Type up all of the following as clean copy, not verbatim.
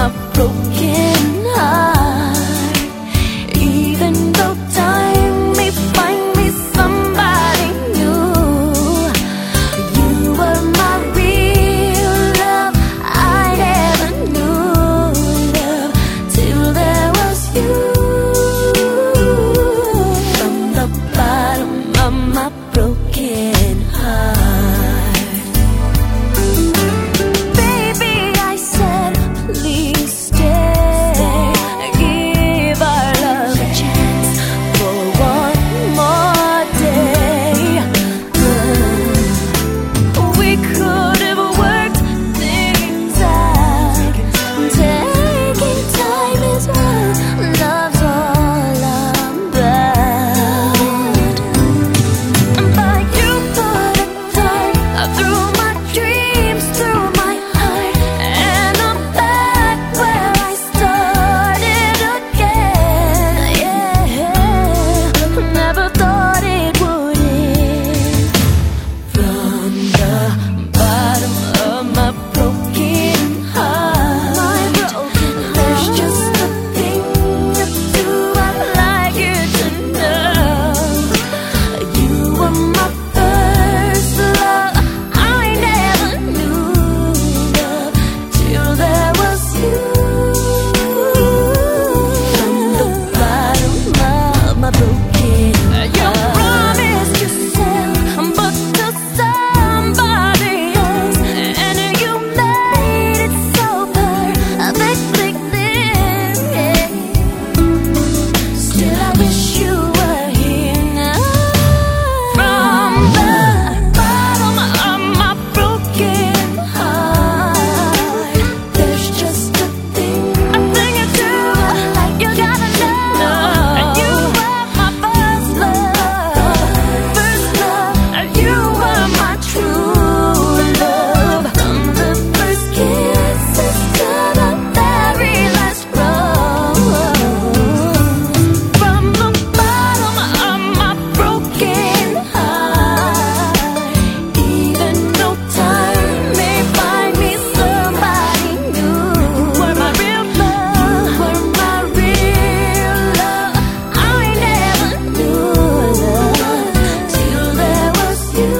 my broken heart. Even though time may find me somebody new, you were my real love. I never knew love till there was you. From the bottom of my broken heart, baby, I said, please stay. Give our love a chance for one more day. We could have worked things out. Taking time is what love's all about. But you put a dart through my dreams, through my heart, and I'm back where I started again. Yeah, never thought it would end. From the bottom of my broken heart, there's just a thing or two I'd like you to know. You were my first love. I never knew love till there was you. From the bottom of my broken heart, you promised yourself, but to somebody else, and you made it so perfectly clear. Still, I wish you were here now. From the bottom of my broken heart, there's just a thing or two like you gotta know. You were my first love, and you were my true love. From the first kisses to the very last rose. From the bottom of my broken heart, even though time may find me somebody new, you were my real love. You were my real love. I never knew love till there was you.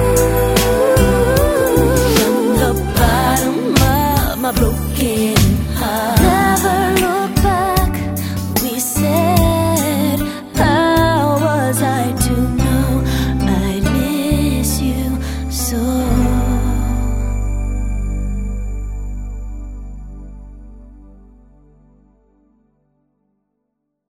From the bottom of my broken heart, never look back, we said. How was I to know I'd miss you so?